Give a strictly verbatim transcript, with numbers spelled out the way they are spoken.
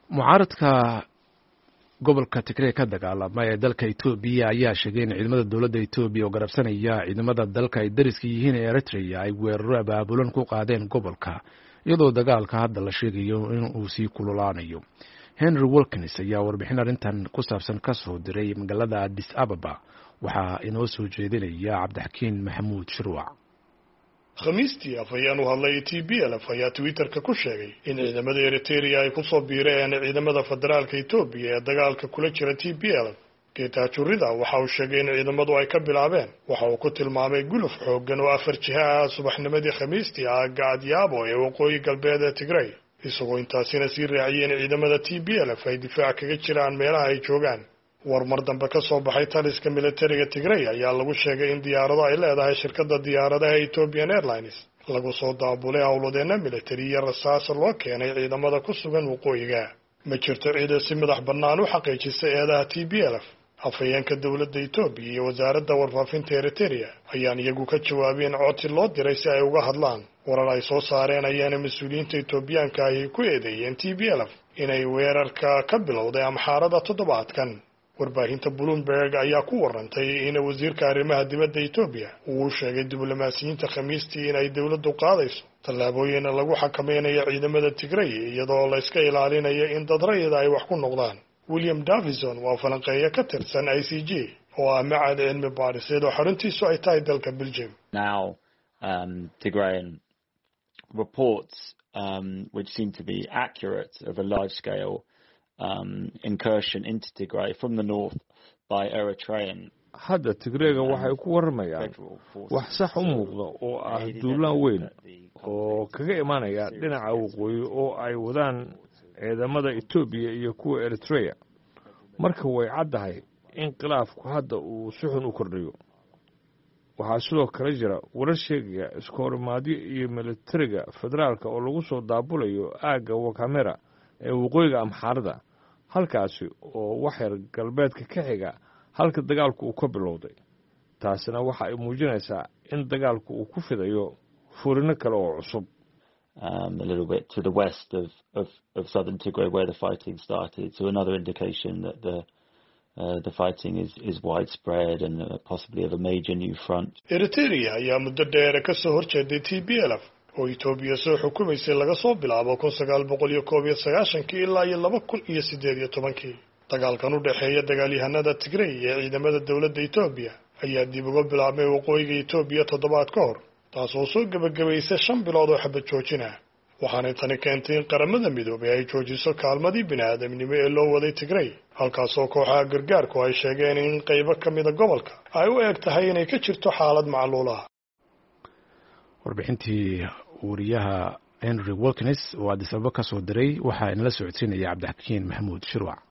mucaaradka gobolka Tigray ka dagaalamay ee dalka Itoobiya ayaa sheegay in ciidamada dowladda Itoobiya oo garabsanaya ciidamada dalka ay dariska yihiin ee Eritrea ay weeraro abaabulan ku qaadeen gobolka iyadoo dagaalka hadda la sheegayo in uu sii kululaanayo. Henry Wilkins ayaa warbixin arrintan ku saabsan ka soo diray magaalada Addis Ababa waxaa inoo soo jeedinaya Cabdixakiin Maxamuud Shirwac. khamiistii afhayeen u hadlay T B L F ayaa Twitterka ku sheegay in ciidamada Eritrea ay ku soo biireen ciidamada federaalka Itoobiya ee dagaalka kula jira T B L F. Geetaajurida waxa uu sheegay in ciidamadu ay ka bilaabeen waxa uu ku tilmaamay guluf xooggan oo afar jiha subaxnimadii khamiistii aaga Adyabo ee waqooyi galbeed ee Tigray, isagoo intaasina sii raaciyay in ciidamada T B L F ay difaac kaga jiraan meelaha ay joogaan. warmar dambe ka soo baxay taliska militariga Tigray ayaa lagu sheegay in diyaarado ay leedahay shirkadda diyaaradaha Ethiopian Airlines lagu soo daabulay howladeena militari iyo rasaas loo keenay ciidamada ku sugan waqooyiga. ma jirto ciidan si madax bannaan u xaqiijisay eedaha T B L F. afhayeenka dowladda Itoobiya iyo wasaaradda warfaafinta Eritrea ayaan iyagu ka jawaabeen codsi loo diray si ay uga hadlaan warar ay soo saareen ayaana mas-uuliyiinta Itoobiyaanka ay ku eedeeyeen T B L F inay weerarka ka bilowday Amxaarada toddobaadkan. warbaahinta Bloomberg ayaa ku warantay in wasiirka arrimaha dibadda Itoobiya uu sheegay diblomaasiyiinta khamiistii in ay dowladdu qaadayso tallaabooyin lagu xakameynayo ciidamada Tigray iyadoo la iska ilaalinayo in dad rayid ay wax ku noqdaan. William Davison waa falanqeeya ka tirsan I C J oo ah macad cilmi baadhiseed oo xaruntiisu ay tahay dalka Belgium. Now um, Tigrayan reports um, which seem to be accurate of a large scale Um, incursion into Tigray from the north by Eritrean. hadda Tigrayga waxay ku waramayaan wax sax u muuqda oo ah duulaan weyn oo kaga imaanaya dhinaca waqooyi oo ay wadaan ciidamada Itoobiya iyo kuwa Eritrea. marka way caddahay in khilaafku hadda uu si xun u kordhayo. waxaa sidoo kale jira warar sheegaya iskoorimaadyo iyo militariga federaalka oo lagu soo daabulayo aagga Wakamera ee waqooyiga Amxaarada, halkaasi oo wax yar galbeedka ka xiga halka dagaalku uu ka bilowday. taasina waxa ay muujinaysaa in dagaalku uu ku fidayo furino kale oo cusub. Um, a little bit to the west of, of, of southern Tigray where the fighting started, so another indication that the uh, the fighting is, is widespread and uh, possibly of a major new front. Eritrea ayaa muddo dheer ka soo horjeeday T B L F oo Itoobiya soo xukumaysay laga soo bilaabo kun sagaal boqol iyo koob iyo sagaashan ilaa iyo laba kun iyo siddeed iyo toban. dagaalkan u dhaxeeya dagaalyahanada Tigray iyo ciidamada dowladda Itoobiya ayaa dib uga bilaabmay waqooyiga Itoobiya toddobaad ka hor, taasoo soo gabagabaysay shan bilood oo xabad joojin ah. waxaana tani keentay in qaramada midoobay ay joojiso kaalmadii bini'aadamnimo ee loo waday Tigray, halkaasoo kooxaha gargaarku ay sheegeen in qaybo ka mid ah gobolka ay u eg tahay inay ka jirto xaalad macluul ah. warbixintii wariyaha Henry Wilkins oo Addis Ababa ka soo diray waxaa inala socodsiinaya Cabdixakiin Maxamuud Shirwac.